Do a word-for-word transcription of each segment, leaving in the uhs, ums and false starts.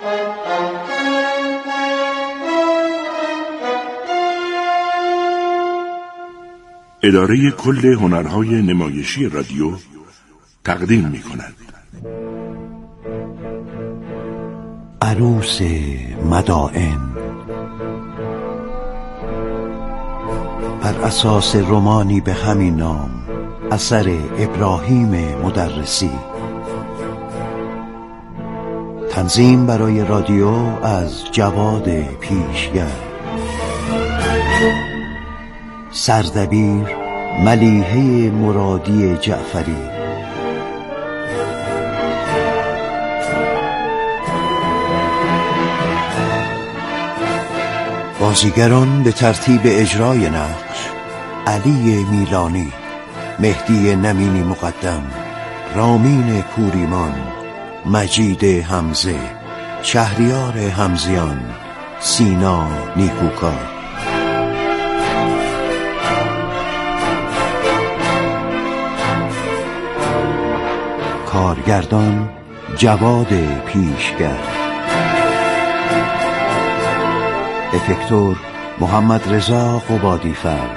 اداره کل هنرهای نمایشی رادیو تقدیم می کند. عروس مدائن بر اساس رمانی به همین نام اثر ابراهیم مدرسی. تنظیم برای رادیو از جواد پیشگر. سردبیر ملیحه مرادی جعفری. بازیگران به ترتیب اجرای نقش: علی میلانی، مهدی نمینی مقدم، رامین کوریمان، مجید حمزه، شهریار حمزیان، سینا نیکوکار. کارگردان جواد پیشگر. افکتور محمد رضا قبادیفر.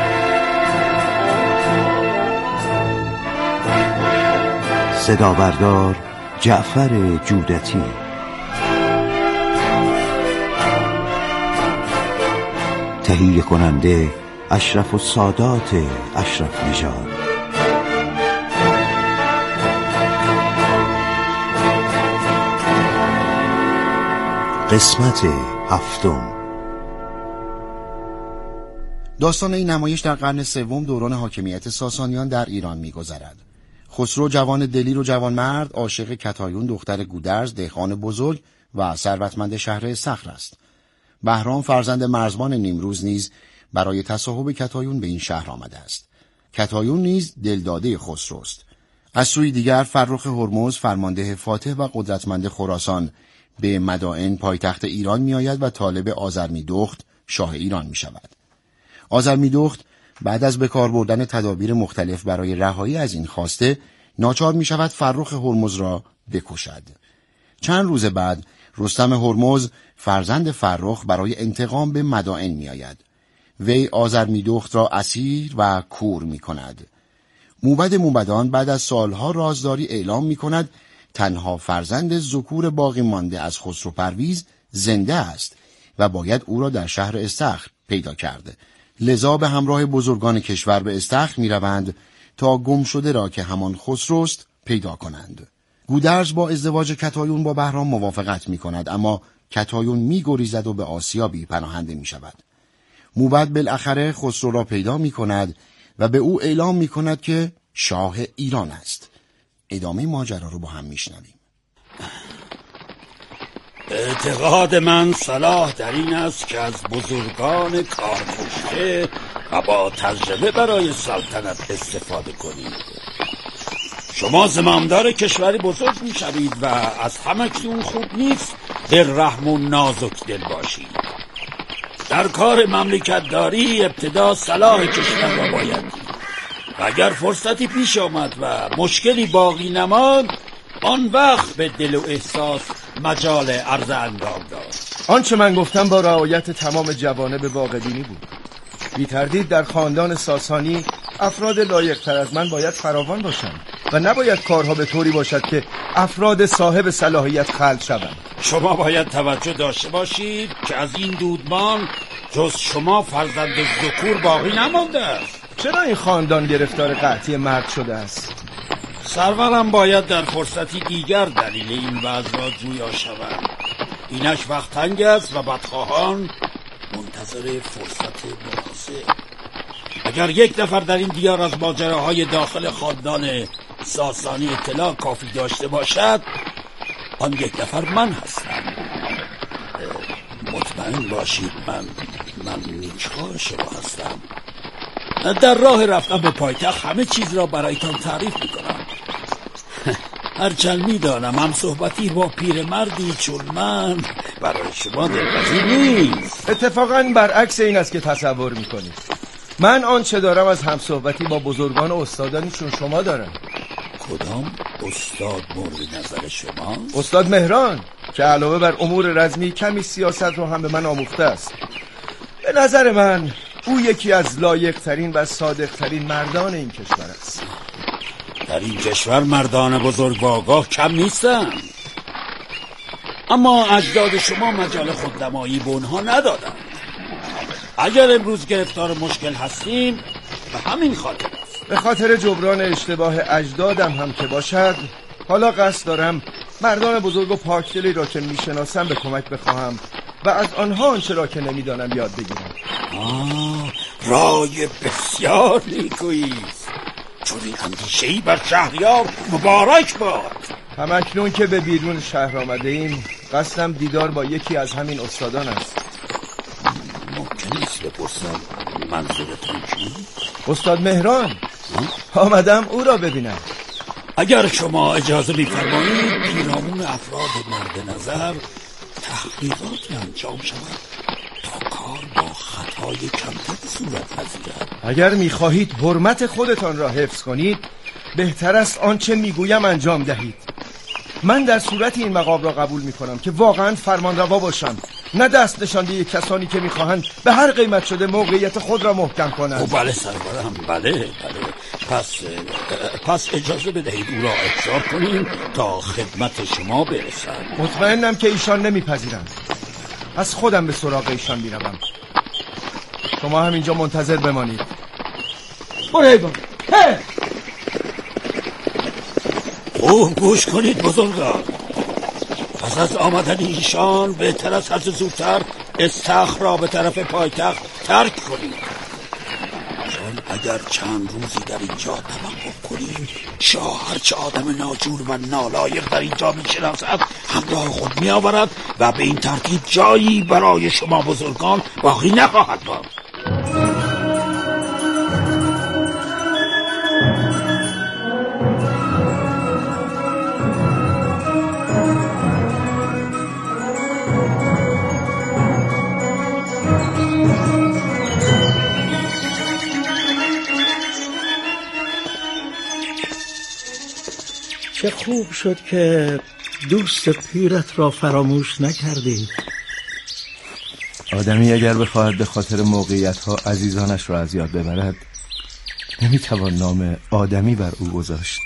صدا بردار جعفر جودتی. تهیه کننده اشرف السادات اشرف نژاد. قسمت هفتم. داستان این نمایش در قرن سوم دوران حاکمیت ساسانیان در ایران می‌گذرد. خسرو جوان دلیر و جوانمرد عاشق کتایون دختر گودرز دهقان بزرگ و ثروتمند شهر صخر است. بهرام فرزند مرزبان نیمروز نیز برای تصاحب کتایون به این شهر آمده است. کتایون نیز دلداده خسروست. از سوی دیگر فرخ هرمز فرمانده فاتح و قدرتمند خراسان به مدائن پایتخت ایران می‌آید و طالب آذرمیدخت شاه ایران می‌شود. آذرمیدخت بعد از به کار بردن تدابیر مختلف برای رهایی از این خواسته ناچار می شود فرخ هرمز را بکشد. چند روز بعد رستم هرمز فرزند فرخ برای انتقام به مدائن می آید. وی آذرمیدخت را اسیر و کور می کند. موبد موبدان بعد از سالها رازداری اعلام می کند تنها فرزند ذکور باقی مانده از خسرو پرویز زنده است و باید او را در شهر استخر پیدا کرده. لذا به همراه بزرگان کشور به استخر می روند تا گم شده را که همان خسروست پیدا کنند. گودرز با ازدواج کتایون با بهرام موافقت می کند، اما کتایون می گریزد و به آسیابی پناهنده می شود. موبد بالاخره خسرو را پیدا می کند و به او اعلام می کند که شاه ایران است. ادامه ماجرا رو با هم می شنویم. اعتقاد من صلاح در این است که از بزرگان کارکشته و با تجربه برای سلطنت استفاده کنید. شما زمامدار کشوری بزرگ می شوید و از همکنون خوب نیست دل رحم و نازک دل باشید. در کار مملکت داری ابتدا صلاح کشور را باید دید و اگر فرصتی پیش آمد و مشکلی باقی نماند آن وقت به دل و احساس مجال عرض اندام داد. آنچه من گفتم با رعایت تمام جوانب واقع‌بینی بود. بی تردید در خاندان ساسانی افراد لایق‌تر از من باید فراوان باشند و نباید کارها به طوری باشد که افراد صاحب صلاحیت خلق شوند. شما باید توجه داشته باشید که از این دودمان جز شما فرزند ذکور باقی نمانده است. چرا این خاندان گرفتار قحطی مرد شده است؟ سرورم باید در فرصتی دیگر دلیل این وضع را جویا شوند. اینش وقت تنگ است و بدخواهان منتظر فرصت مناسب. اگر یک نفر در این دیار از ماجراهای داخل خاندان ساسانی اطلاع کافی داشته باشد آن یک نفر من هستم. مطمئن باشید من من نیکخواه شما هستم. در راه رفتن به پایتخت همه چیز را برایتان تعریف میکنم. هرچند میدانم هم صحبتی با پیرمردی چون من برای شما دلپذیر نیست. اتفاقاً برعکس این است که تصور میکنید. من آنچه دارم از هم صحبتی با بزرگان و استادانی چون شما دارم. کدام استاد مورد نظر شما؟ استاد مهران که علاوه بر امور رزمی کمی سیاست رو هم به من آموخته است. به نظر من او یکی از لایق ترین و صادق ترین مردان این کشور است. در این کشور مردان بزرگ و آگاه کم نیستن، اما اجداد شما مجال خودنمایی به اونها ندادن. اگر امروز گرفتار مشکل هستیم به همین خاطر است. به خاطر جبران اشتباه اجدادم هم که باشد، حالا قصد دارم مردان بزرگ و پاکدلی را که میشناسم به کمک بخواهم و از آنها آنچه را که نمیدانم یاد بگیرم. آه، رای بسیار نیکوییست. چون این اندیشه‌ای بر شهریار مبارک باد. همکنون که به بیرون شهر آمده ایم، قصدم دیدار با یکی از همین استادان است. ممکن است بپرسم منظورتون چیست؟ استاد مهران. آمدم او را ببینم. اگر شما اجازه می‌فرمایید پیرامون افراد مورد نظر تحقیقاتی انجام شود تا کار با خطای کمتر صورت پذیرد. اگر می‌خواهید حرمت خودتان را حفظ کنید، بهتر است آنچه میگویم انجام دهید. من در صورت این مقام را قبول میکنم که واقعا فرمانروا باشم، نه دست نشانده کسانی که میخواهند به هر قیمت شده موقعیت خود را محکم کنند. او بله سرورم، بله بله. پس پس اجازه بدهید او را احضار کنیم تا خدمت شما برسد. مطمئنم که ایشان نمیپذیرند. از خودم به سراغ ایشان میروم. شما هم اینجا منتظر بمانید. برو ایوان. هی! خوب گوش کنید بزرگان. پس از آمدن ایشان بهتر است هر چه زودتر استخر را به طرف پایتخت ترک کنید، چون اگر چند روزی در اینجا توقف کنیم، شاه هرچه آدم ناجور و نالایق در اینجا میشناسد همراه خود میآورد و به این ترتیب جایی برای شما بزرگان باقی نخواهد بود. چه خوب شد که دوست پیرت را فراموش نکردی. آدمی اگر بخواهد به خاطر موقعیت‌ها عزیزانش را از یاد ببرد، نمیتوان نام آدمی بر او گذاشت.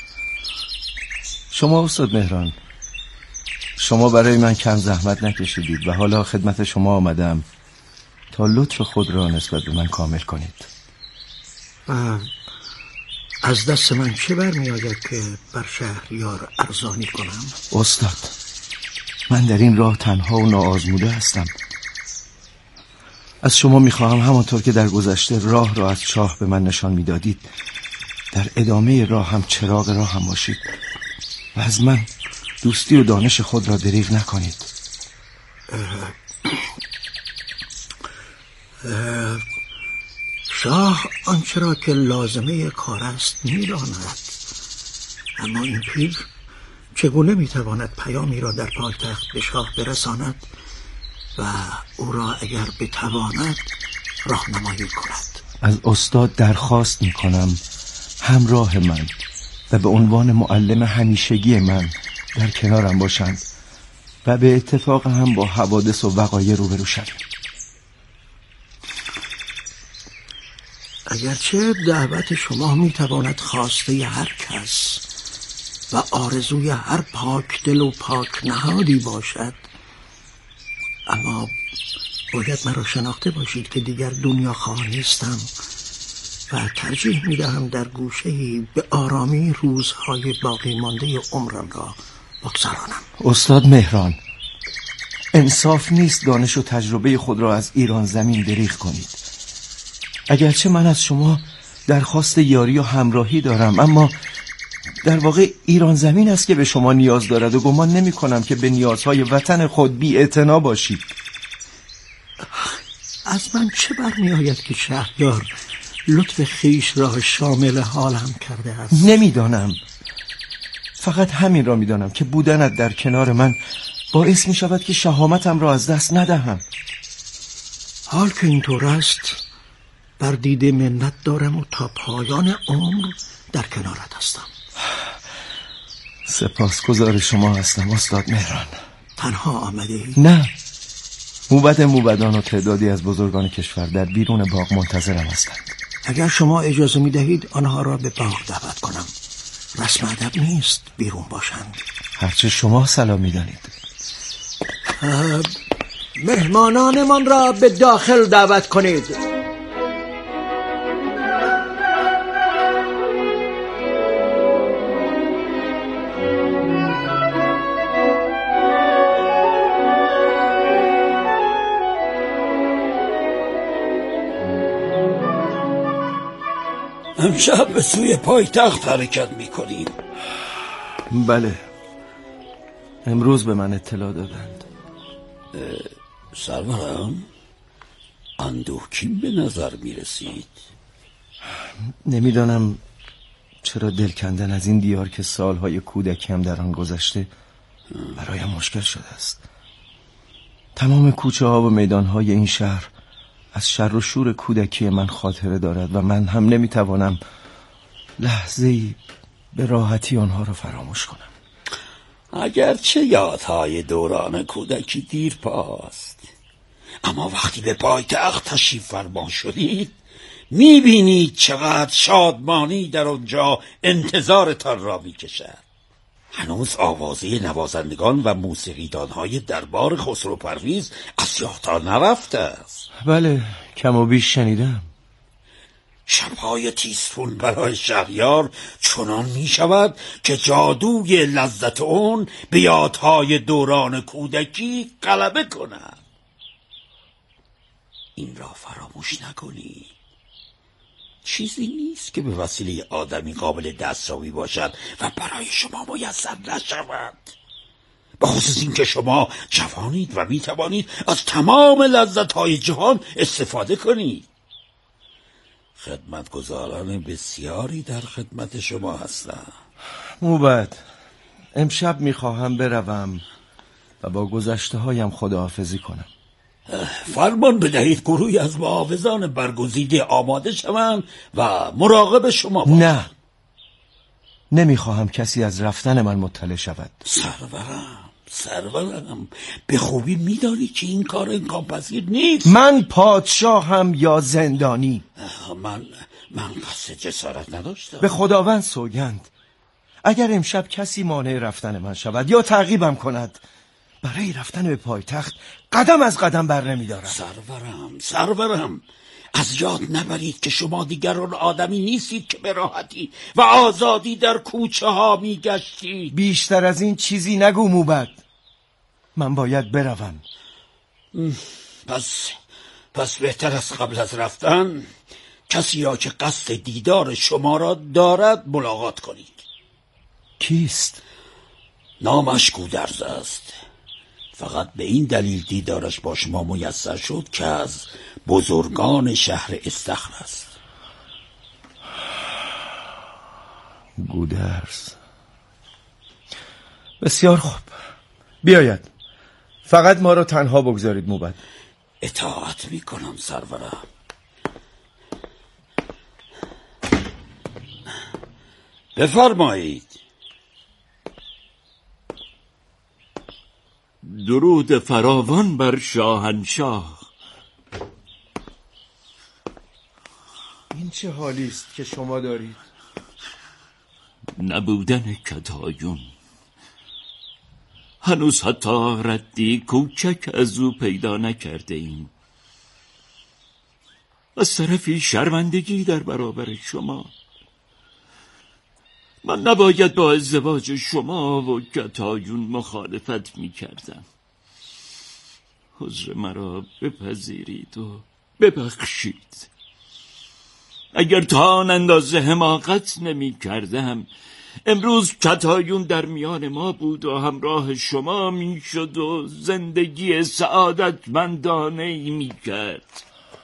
شما استاد مهران، شما برای من کم زحمت نکشیدید و حالا خدمت شما آمدم تا لطف خود را نسبت به من کامل کنید. و از دست من چه برمی آید که بر شهریار ارزانی کنم؟ استاد، من در این راه تنها و ناآزموده هستم. از شما میخواهم همانطور که در گذشته راه را از چاه به من نشان میدادید، در ادامه راه هم چراغ راه هم باشید و از من دوستی و دانش خود را دریغ نکنید. اه اه شاه آنچه را که لازمه کار است می‌داند، اما این پیر چگونه میتواند پیامی را در پایتخت به شاه برساند و او را اگر بتواند راهنمایی کند؟ از استاد درخواست میکنم همراه من و به عنوان معلم همیشگی من در کنارم باشند و به اتفاق هم با حوادث و وقایع روبرو شویم. اگرچه دعوت شما میتواند خواسته هر کس و آرزوی هر پاک دل و پاک نهادی باشد، اما باید مرا شناخته باشید که دیگر دنیا خواه نیستم و ترجیح میدهم در گوشه‌ای به آرامی روزهای باقی مانده عمرم را بگذرانم. استاد مهران، انصاف نیست دانش و تجربه خود را از ایران زمین دریغ کنید. اگرچه من از شما درخواست یاری و همراهی دارم، اما در واقع ایران زمین است که به شما نیاز دارد و گمان نمی کنم که به نیازهای وطن خود بی اعتنا باشید. از من چه برمی آید که شهریار لطف خیش را شامل حالم کرده است؟ نمیدانم، فقط همین را میدانم که بودنت در کنار من باعث می شود که شهامتم را از دست ندهم. حال که اینطور است، بر دیده منت دارم و تا پایان عمر در کنارت هستم. سپاسگزار شما هستم استاد مهران. تنها آمده ای؟ نه، موبد موبدان و تعدادی از بزرگان کشور در بیرون باغ منتظرم هستند. اگر شما اجازه می دهید آنها را به باغ دعوت کنم. رسم ادب نیست بیرون باشند. هرچه شما سلام می دانید. مهمانانمان را به داخل دعوت کنید. امشب به سوی پایتخت حرکت میکنیم. بله، امروز به من اطلاع دادند. سرورم، اندوهگین به نظر میرسید. نمیدانم چرا دل کندن از این دیار که سالهای کودکیم در آن گذشته برایم مشکل شده است. تمام کوچه ها و میدان های این شهر از شر و شور کودکی من خاطره دارد و من هم نمیتوانم لحظه‌ای به راحتی آنها را فراموش کنم. اگرچه یادهای دوران کودکی دیر پاست، اما وقتی به پایتخت تشریف فرما شدید میبینید چقدر شادمانی در آنجا انتظارتان را میکشد. هنوز آوازه نوازندگان و موسیقیدانهای دربار خسرو پرویز از یادتان نرفته است. بله، کم و بیش شنیدم. شبهای تیزفون برای شهریار چنان می شود که جادوی لذت اون به یادهای دوران کودکی غلبه کند. این را فراموش نکنی. چیزی نیست که به وسیله آدمی قابل دستیابی باشد و برای شما میسر نشود. به خصوص این که شما جوانید و می توانید از تمام لذت‌های جهان استفاده کنید. خدمتگزاران بسیاری در خدمت شما هستند. موبد، امشب میخواهم بروم و با گذشته هایم خداحافظی کنم. فرمان بدهید گروهی از محافظان برگزیده آماده شوند و مراقب شما باشند. نه، نمیخواهم کسی از رفتن من مطلع شود. سرورم سرورم به خوبی میدانی که این کار امکان پذیر نیست. من پادشاهم یا زندانی؟ من من قصد جسارت نداشتم. به خداوند سوگند، اگر امشب کسی مانع رفتن من شود یا تعقیبم کند، برای رفتن به پایتخت قدم از قدم بر نمیدارم. سرورم سرورم از یاد نبرید که شما دیگر آن آدمی نیستید که به راحتی و آزادی در کوچه ها می گشتید. بیشتر از این چیزی نگو موبد. من باید بروم. پس پس بهتر از قبل از رفتن کسی را که قصد دیدار شما را دارد ملاقات کنید. کیست؟ نامش گودرز است. فقط به این دلیل دیدارش با شما میسر شد که از بزرگان شهر استخر است. گودرز. بسیار خوب، بیاید. فقط ما را تنها بگذارید موبد. اطاعت میکنم سرورم. بفرمایید. درود فراوان بر شاهنشاه. این چه حالی است که شما دارید؟ نبودن کتایون. هنوز حتی ردی کوچک از او پیدا نکرده ایم. از طرفی شرمندگی در برابر شما. من نباید با ازدواج شما و کتایون مخالفت می کردم. عذر مرا بپذیرید و ببخشید. اگر تا آن اندازه حماقت نمی کردم، امروز کتایون در میان ما بود و همراه شما می شد و زندگی سعادتمندانه ای می کرد.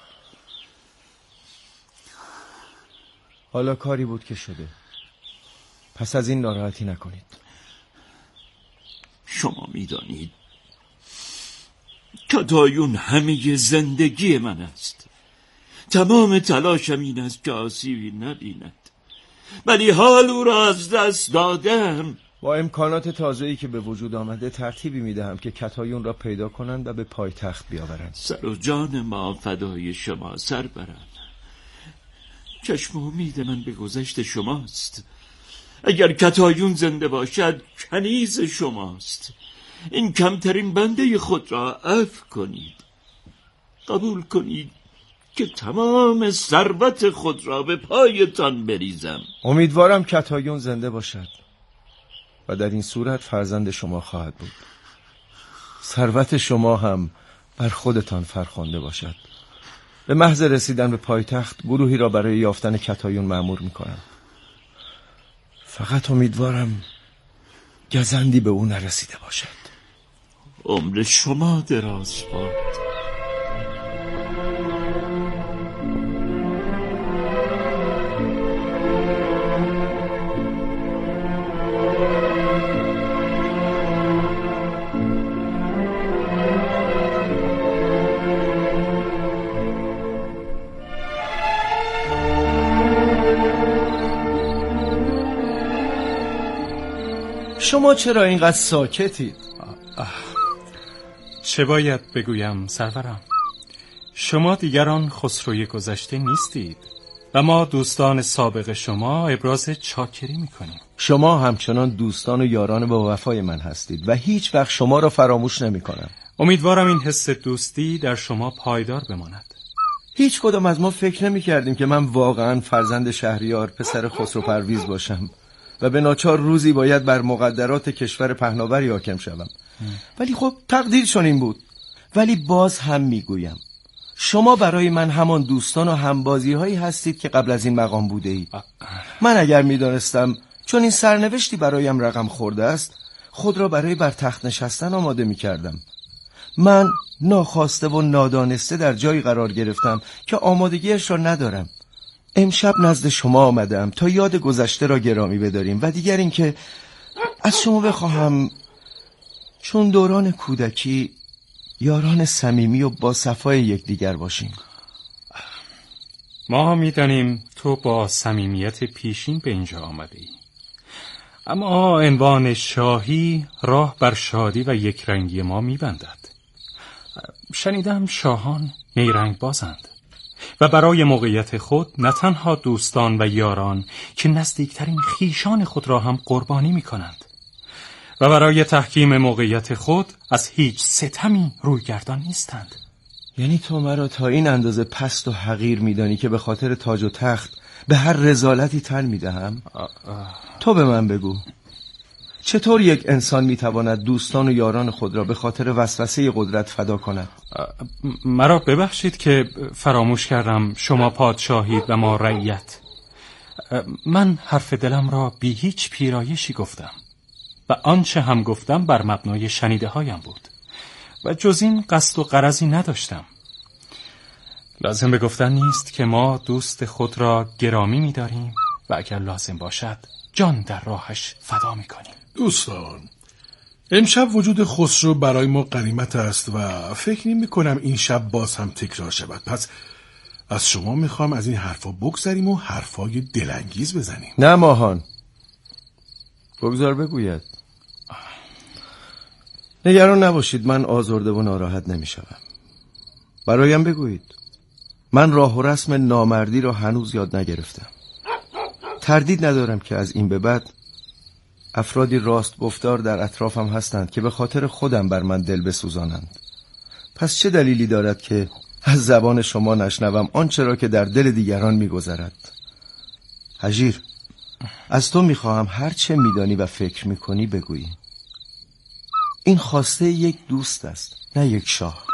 حالا کاری بود که شده. پس از این ناراحتی نکنید. شما میدانید کتایون همه زندگی من است. تمام تلاشم این است که آسیبی نبیند، ولی حال او را از دست دادم. با امکانات تازه‌ای که به وجود آمده ترتیبی میدهم که کتایون را پیدا کنند و به پایتخت بیاورند. سر و جان ما فدای شما سربرم. چشم امید من به گذشت شماست. اگر کتایون زنده باشد کنیز شماست. این کمترین بنده خود را عفو کنید. قبول کنید که تمام ثروت خود را به پایتان بریزم. امیدوارم کتایون زنده باشد و در این صورت فرزند شما خواهد بود. ثروت شما هم بر خودتان فرخنده باشد. به محض رسیدن به پایتخت گروهی را برای یافتن کتایون مأمور میکنم. فقط امیدوارم گزندی به او نرسیده باشد. عمر شما دراز باد. شما چرا اینقدر ساکتید؟ چه باید بگویم سرورم؟ شما دیگران خسروی گذشته نیستید و ما دوستان سابق شما ابراز چاکری میکنیم. شما همچنان دوستان و یاران با وفای من هستید و هیچ وقت شما را فراموش نمی کنم. امیدوارم این حس دوستی در شما پایدار بماند. هیچ کدام از ما فکر نمی کردیم که من واقعا فرزند شهریار پسر خسرو پرویز باشم و به ناچار روزی باید بر مقدرات کشور پهناوری حاکم شوم. ولی خب تقدیر چنین بود. ولی باز هم میگویم شما برای من همان دوستان و همبازی هایی هستید که قبل از این مقام بوده اید. من اگر میدانستم چون این سرنوشتی برایم رقم خورده است خود را برای بر تخت نشستن آماده میکردم. من ناخواسته و نادانسته در جایی قرار گرفتم که آمادگیش را ندارم. امشب نزد شما آمدم تا یاد گذشته را گرامی بداریم و دیگر این که از شما بخواهم چون دوران کودکی یاران صمیمی و با صفای یکدیگر باشیم. ما میدانیم تو با صمیمیت پیشین به اینجا آمده ای، اما عنوان شاهی راه بر شادی و یکرنگی ما میبندد. شنیدم شاهان نیرنگ بازند و برای موقعیت خود نه تنها دوستان و یاران که نزدیکترین خیشان خود را هم قربانی می کنند و برای تحکیم موقعیت خود از هیچ ستمی رویگردان نیستند. یعنی تو مرا تا این اندازه پست و حقیر می دانی که به خاطر تاج و تخت به هر رذالتی تن می دهم؟ تو به من بگو چطور یک انسان می تواند دوستان و یاران خود را به خاطر وسوسه قدرت فدا کند؟ مرا ببخشید که فراموش کردم شما پادشاهید و ما رعیت. من حرف دلم را بی هیچ پیرایشی گفتم و آنچه هم گفتم بر مبنای شنیده هایم بود و جز این قصد و غرضی نداشتم. لازم به گفتن نیست که ما دوست خود را گرامی می داریم و اگر لازم باشد جان در راهش فدا می کنیم. دوستان، امشب وجود خسرو برای ما غنیمت است و فکر نمی کنم این شب باز هم تکرار شود. پس از شما میخوام از این حرفا بگذاریم و حرفای دلانگیز بزنیم. نه ماهان، بگذار بگوید. نگران نباشید، من آزرده و ناراحت نمی شدم. برایم بگویید. من راه و رسم نامردی را هنوز یاد نگرفتم. تردید ندارم که از این به بعد افرادی راست گفتار در اطرافم هستند که به خاطر خودم بر من دل بسوزانند. پس چه دلیلی دارد که از زبان شما نشنوم آنچه را که در دل دیگران می‌گذرد؟ هجیر، از تو می‌خواهم هر چه می‌دانی و فکر می‌کنی بگویی. این خواسته یک دوست است، نه یک شاه.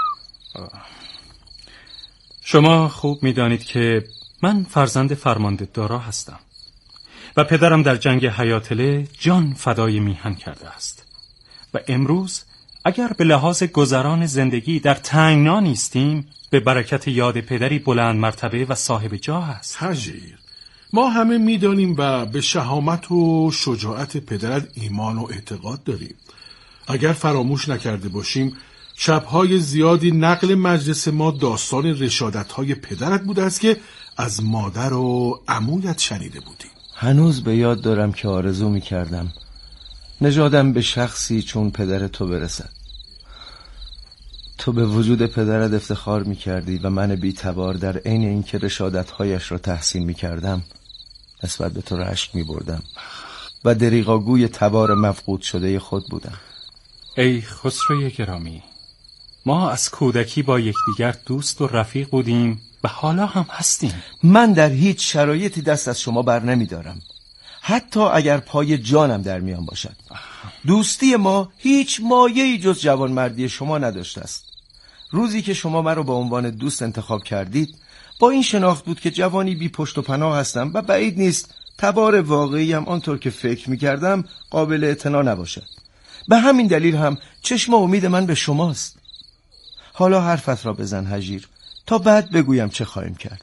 شما خوب می‌دانید که من فرزند فرمانده دارا هستم و پدرم در جنگ حیاتله جان فدای میهن کرده است و امروز اگر به لحاظ گذران زندگی در تنگنا نیستیم به برکت یاد پدری بلند مرتبه و صاحب جاه است. هجیر، ما همه میدانیم و به شهامت و شجاعت پدرت ایمان و اعتقاد داریم. اگر فراموش نکرده باشیم شبهای زیادی نقل مجلس ما داستان رشادت‌های پدرت بوده است که از مادر و عمویت شنیده بودیم. هنوز به یاد دارم که آرزو می کردم نژادم به شخصی چون پدر تو برسد. تو به وجود پدرت افتخار میکردی و من بی‌تبار در عین اینکه رشادت‌هایش را تحسین میکردم نسبت به تو رشک میبردم و دریغاگوی تبار مفقود شده خود بودم. ای خسروی گرامی، ما از کودکی با یکدیگر دوست و رفیق بودیم و حالا هم هستیم. من در هیچ شرایطی دست از شما بر نمیدارم، حتی اگر پای جانم در میان باشد. دوستی ما هیچ مایه‌ای جز جوانمردی شما نداشته است. روزی که شما مرا به عنوان دوست انتخاب کردید با این شناخت بود که جوانی بی پشت و پناه هستم و بعید نیست تبار واقعی هم آنطور که فکر میکردم قابل اعتنا نباشد. به همین دلیل هم چشم امید من به شماست. حالا حرفت را بزن هجیر تا بعد بگویم چه خواهیم کرد.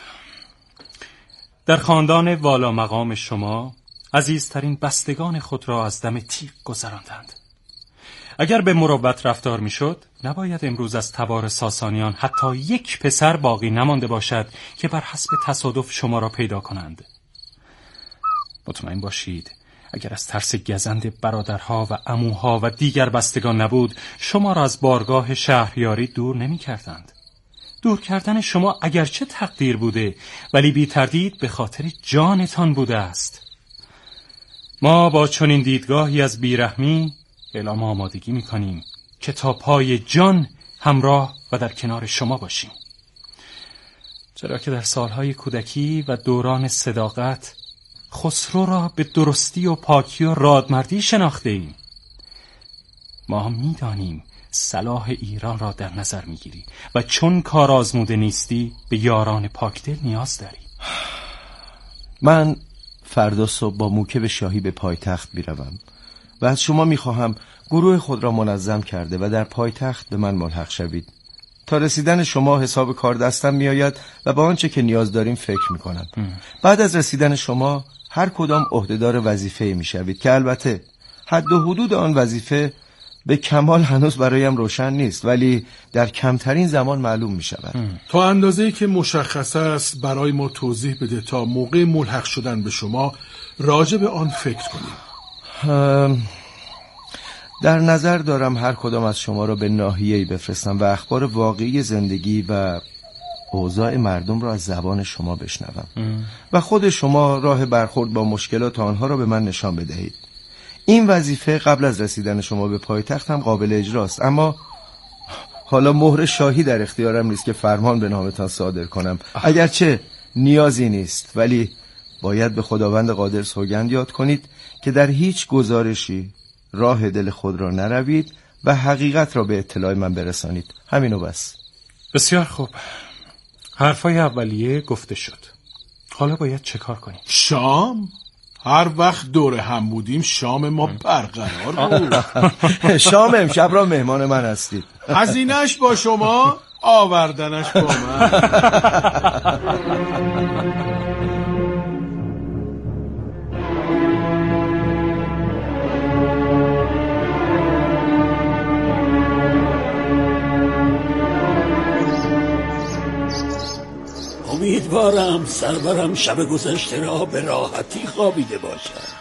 در خاندان والا مقام شما عزیزترین بستگان خود را از دم تیغ گذراندند. اگر به مروت رفتار میشد نباید امروز از تبار ساسانیان حتی یک پسر باقی نمانده باشد که بر حسب تصادف شما را پیدا کنند. مطمئن باشید اگر از ترس گزند برادرها و عموها و دیگر بستگان نبود شما را از بارگاه شهریاری دور نمی کردند. دور کردن شما اگرچه تقدیر بوده ولی بی تردید به خاطر جانتان بوده است. ما با چنین دیدگاهی از بیرحمی اعلام آمادگی می کنیم که تا پای جان همراه و در کنار شما باشیم، چرا که در سالهای کودکی و دوران صداقت خسرو را به درستی و پاکی و رادمردی شناخته ایم. ما می دانیم صلاح ایران را در نظر می گیری و چون کار آزموده نیستی به یاران پاکدل نیاز داری. من فردا صبح با موکب شاهی به پایتخت میروم و از شما میخواهم گروه خود را منظم کرده و در پایتخت به من ملحق شوید. تا رسیدن شما حساب کار دستم میآید و با آنچه که نیاز داریم فکر میکنم. بعد از رسیدن شما هر کدام عهدهدار وظیفه میشوید که البته حد و حدود آن وظیفه به کمال هنوز برایم روشن نیست ولی در کمترین زمان معلوم می شود. تا اندازه‌ای که مشخص است برای ما توضیح بده تا موقع ملحق شدن به شما راجع به آن فکر کنیم. در نظر دارم هر کدام از شما را به ناحیه‌ای بفرستم و اخبار واقعی زندگی و اوضاع مردم را از زبان شما بشنوم و خود شما راه برخورد با مشکلات آنها را به من نشان بدهید. این وظیفه قبل از رسیدن شما به پایتخت هم قابل اجراست، اما حالا مهر شاهی در اختیارم نیست که فرمان به نامتان صادر کنم. اگرچه نیازی نیست ولی باید به خداوند قادر سوگند یاد کنید که در هیچ گزارشی راه دل خود را نروید و حقیقت را به اطلاع من برسانید. همینو بس. بسیار خوب، حرفای اولیه گفته شد. حالا باید چه کار کنیم؟ شام؟ هر وقت دور هم بودیم شام ما برقرار بود. شام امشب را مهمان من هستید. هزینه‌اش با شما، آوردنش با من. امیدوارم سرورم شب گذشته را به راحتی خوابیده باشد.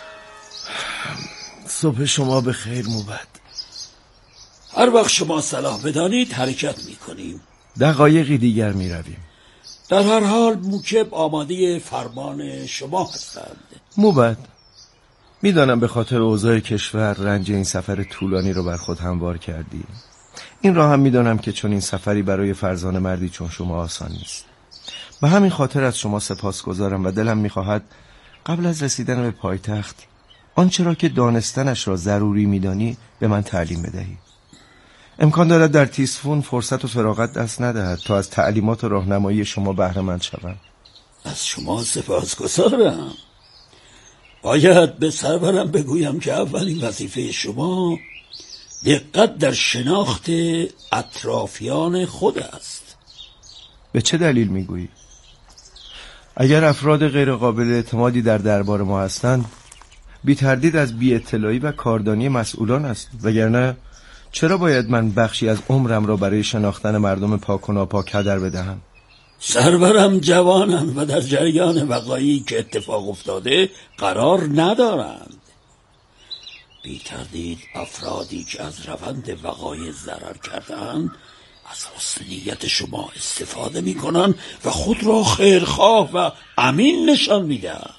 صبح شما به خیر موبد. هر وقت شما صلاح بدانید حرکت میکنیم. دقایقی دیگر میرویم. در هر حال موکب آماده فرمان شما هستند. موبد، میدانم به خاطر اوضاع کشور رنج این سفر طولانی رو بر خود هموار کردی. این را هم میدانم که چون این سفری برای فرزانه مردی چون شما آسان نیست. به همین خاطر از شما سپاسگزارم و دلم میخواهد قبل از رسیدن به پایتخت آنچه را که دانستنش را ضروری میدانی به من تعلیم بدهی. امکان دارد در تیسفون فرصت و فراغت دست ندهد تا از تعلیمات و راهنمایی شما بهره مند شوم. از شما سپاسگزارم. باید به سرورم بگویم که اولین وظیفه شما دقت در شناخت اطرافیان خود است. به چه دلیل میگویی؟ اگر افراد غیر قابل اعتمادی در دربار ما هستند بی تردید از بی اطلاعی و کاردانی مسئولان است، وگرنه چرا باید من بخشی از عمرم را برای شناختن مردم پاک و ناپاک هدر بدهم؟ سرورم جوانند و در جریان وقایعی که اتفاق افتاده قرار ندارند. بی تردید افرادی که از روند وقایع ضرر کردند از حسن نیت شما استفاده می کنند و خود را خیرخواه و امین نشان می دهند.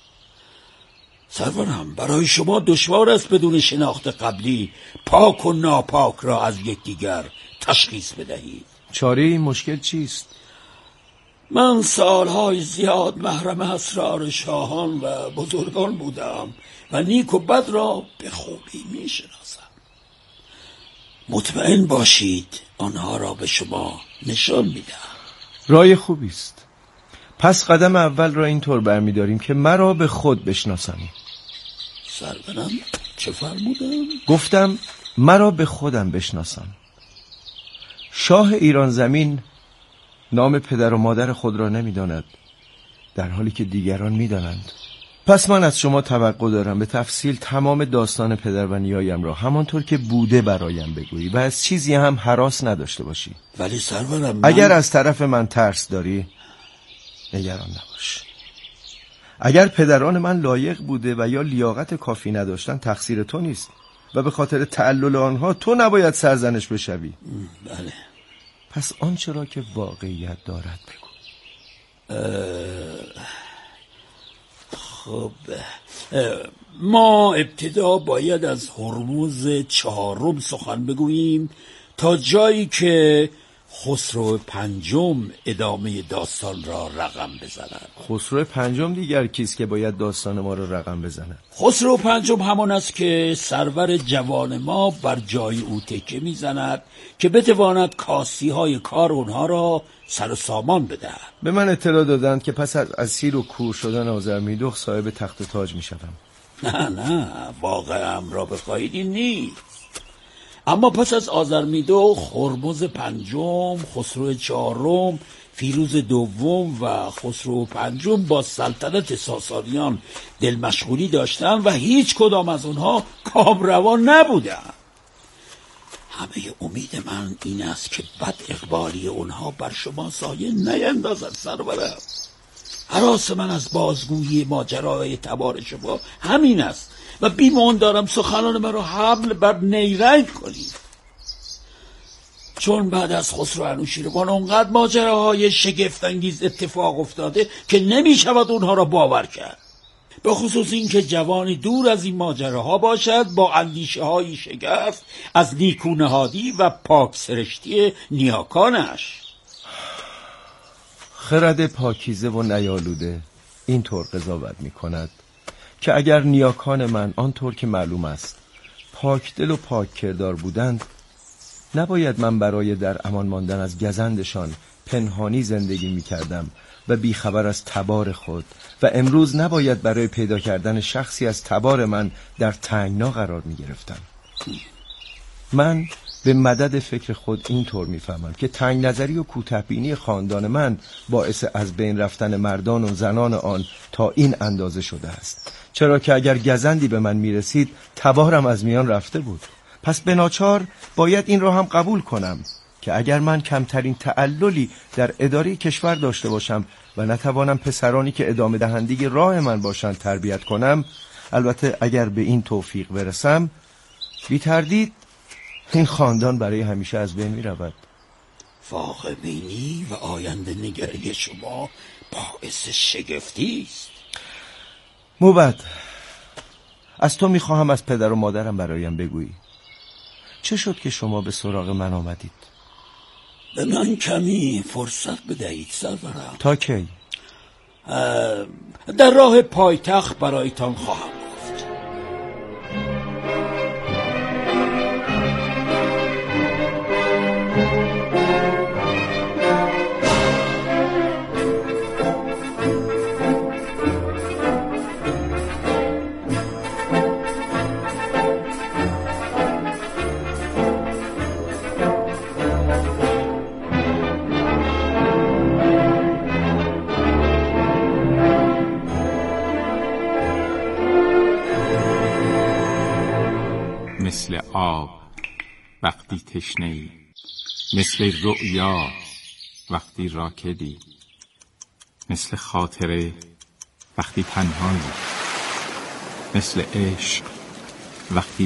سرورم، برای شما دشوار است بدون شناخت قبلی پاک و ناپاک را از یکدیگر تشخیص بدهید. چاره این مشکل چیست؟ من سالهای زیاد محرم اسرار شاهان و بزرگان بودم و نیک و بد را به خوبی می شناسم. مطمئن باشید آنها را به شما نشان می دهم. رای خوبی است. پس قدم اول را اینطور برمی‌داریم که مرا به خود بشناسانی. سرورم، چه فرمودم؟ گفتم مرا به خودم بشناسم. شاه ایران زمین نام پدر و مادر خود را نمی‌داند، در حالی که دیگران می‌دانند. پس من از شما توقع دارم به تفصیل تمام داستان پدر و نیایم را همانطور که بوده برایم بگویی و از چیزی هم هراس نداشته باشی. ولی سرورم، من... اگر از طرف من ترس داری نگران نباش. اگر پدران من لایق بوده و یا لیاقت کافی نداشتن تقصیر تو نیست و به خاطر تعلل آنها تو نباید سرزنش بشوی. بله. پس آنچه را که واقعیت دارد بگو. خب ما ابتدا باید از هرمز چهارم سخن بگوییم تا جایی که خسرو پنجم ادامه داستان را رقم بزند. خسرو پنجم دیگر کیست که باید داستان ما را رقم بزند؟ خسرو پنجم همان است که سرور جوان ما بر جای او تکه میزند که بتواند کاستی های کار اونها را سر و سامان بدهد. به من اطلاع دادند که پس از اسیر و کور شدن آذرمیدخ صاحب تخت و تاج میشوم. نه نه، واقعا را بخواهید این نیست. اما پس از آذرمیدخ هرمز پنجم، خسرو چهارم، فیروز دوم و خسرو پنجم با سلطنت ساسانیان دل مشغولی داشتند و هیچ کدام از اونها کامروان نبودند. همه امید من این است که بد اقبالی اونها بر شما سایه نیندازد سرورم. هراس من از بازگویی ماجرای تبار شما همین است و بیمان دارم سخنان من را حمل بر نیرنگ کنید، چون بعد از خسرو انوشیروان اونقدر ماجراهای شگفت‌انگیز اتفاق افتاده که نمی شود اونها را باور کرد، به خصوص این که جوانی دور از این ماجراها باشد با اندیشه های شگفت از نیکونهادی و پاک سرشتی نیاکانش. خرد پاکیزه و نیالوده اینطور قضاوت می کند که اگر نیاکان من آنطور که معلوم است پاک دل و پاک کردار بودند، نباید من برای در امان ماندن از گزندشان پنهانی زندگی می کردم و بیخبر از تبار خود، و امروز نباید برای پیدا کردن شخصی از تبار من در تنگنا قرار می گرفتم. من به مدد فکر خود اینطور میفهمم که تنگ نظری و کوتاه‌بینی خاندان من باعث از بین رفتن مردان و زنان آن تا این اندازه شده است، چرا که اگر گزندی به من میرسید تبارم از میان رفته بود. پس به ناچار باید این را هم قبول کنم که اگر من کمترین تعللی در اداره کشور داشته باشم و نتوانم پسرانی که ادامه دهنده راه من باشند تربیت کنم، البته اگر به این توفیق برسم، بی تردید این خاندان برای همیشه از بین می رود. واقع بینی و آینده نگری شما باعث شگفتی است. موبد، از تو می خواهم از پدر و مادرم برایم بگویی چه شد که شما به سراغ من آمدید؟ به من کمی فرصت بدهید سرورم. تا کی؟ در راه پایتخت برایتان خواهم گفت. مثل آب وقتی تشنه‌ای، مثل رؤیا وقتی راکدی، مثل خاطره وقتی تنهایی، مثل عشق وقتی